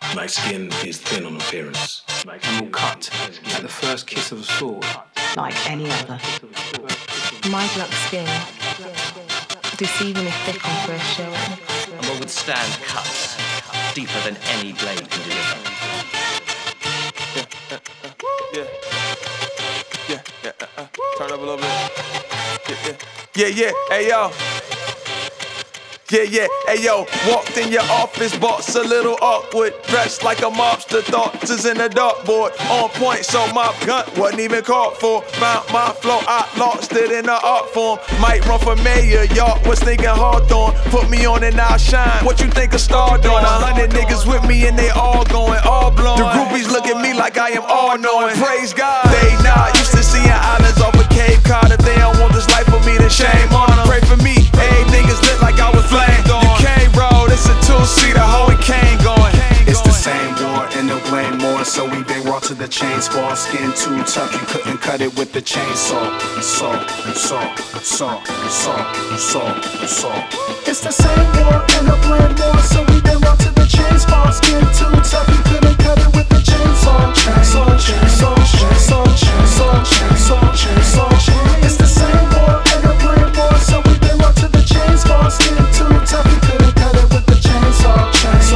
My skin is thin on appearance. And will cut at the first kiss of a sword. Like any other. My black skin, deceiving if thick on first showing. And will withstand cuts deeper than any blade can deliver. Turn up a little bit. Yeah, hey yo. Yeah, hey yo, walked in your office, boss a little awkward, dressed like a mobster, thoughts is in the dartboard, on point, so my gun wasn't even called for. Found my flow, I lost it in the art form. Might run for mayor, y'all was thinking Hawthorne. Put me on and I'll shine. What you think a star doing? 100 niggas with me and they all going, all blowing. The groupies look at me like I am all knowing. Praise God, they not used to seeing islands off of Cape Cod. If they don't want this life for me, then shame on them. Pray for me, hey niggas lit like I was flamed on. You can't roll, it's a two-seater, hoe and cane going. It's the same war and they'll blame more. So we been raw to the chain spar. Skin too tough, you couldn't cut it with the chainsaw. It's the same war and they'll blame more. So we been raw to the chain spar. Skin too tough, you couldn't cut it with the chainsaw. It's the same war and they'll blame more. So we been raw to the chain spar. Skin too tough, you couldn't cut it with the chainsaw.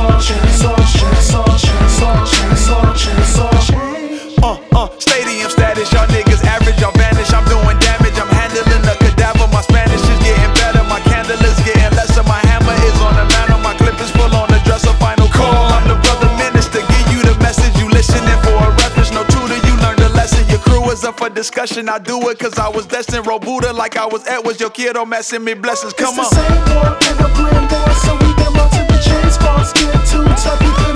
Stadium status, y'all niggas average, y'all vanish. I'm doing damage, I'm handling the cadaver. My Spanish is getting better, my candle is getting lesser. My hammer is on the mantle, my clip is full on the dresser. Final call, I'm the brother minister, give you the message. You listening for a reference, no tutor, you learned a lesson. Your crew is up for discussion, I do it cause I was destined. Roll Buddha like I was Edwards, your kid don't mess me blessings, come on. It's the same war and the blame more. So we been raw to the chain spar. Skin too tough, you couldn't